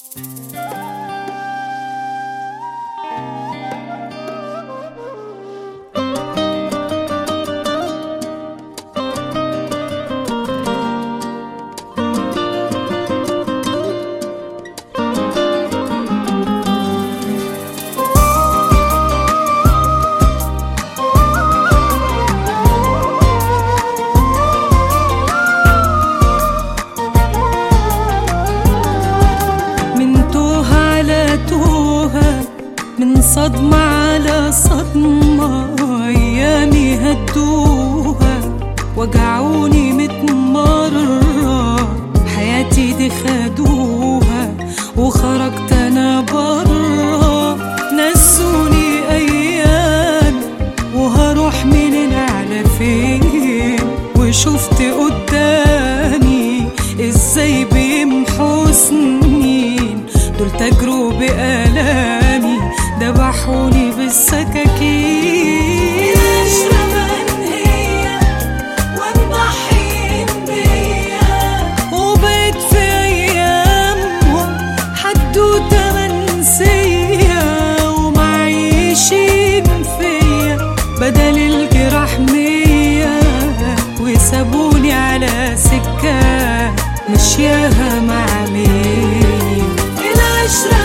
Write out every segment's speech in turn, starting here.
من صدمة على صدمة أيامي هدوها، وجعوني 100 مرة، حياتي دي خدوها وخرجت أنا برا. نسوني أيام وهروح منين على فين، وشفت قدامي إزاي بيمحوا سنين، دول تجربة آلامي دبحوني بالسكاكين. اشرب هي ومضحين بيا، وبقيت في أيامهم حدوتة منسية، ومعيشين فيا بدل الجراح 100، وسابوني على سكة مشياها مع مين. العشرة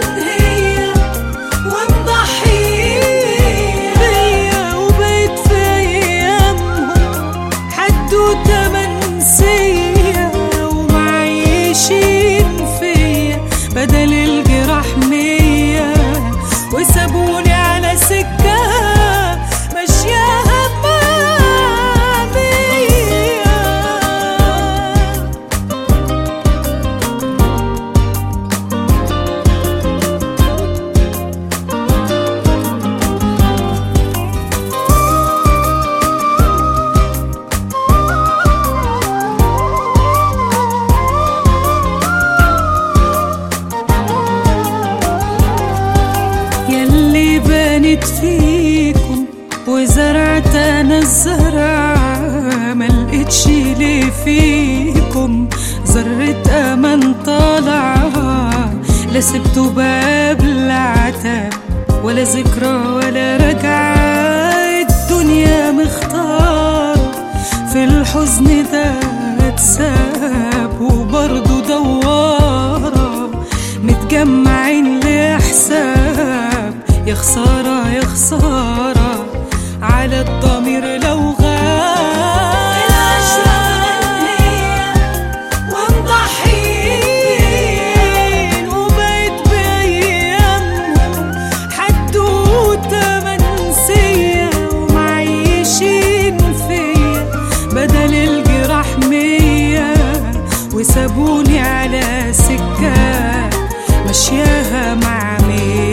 منسية، ومعيشين فيا بدل الجراح 100، وسابوني على سكة مشياها مع بنت فيكم وزرعت انا الزرع، ملقتش ليه فيكم ذرة امان طالعة، لا سبتوا باب العتاب ولا ذكرى ولا رجعة. الدنيا مختار في الحزن ده اتساب، وبرضه دوارة متجمعين لحساب. يا خسارة يا خسارة على الضمير لو غاب. العشرة هي ومضحين، وبقيت بأيامهم حدوتة منسية، ومعيشين فيا بدل الجراح 100، وسابوني على سكة مشياها مع مين.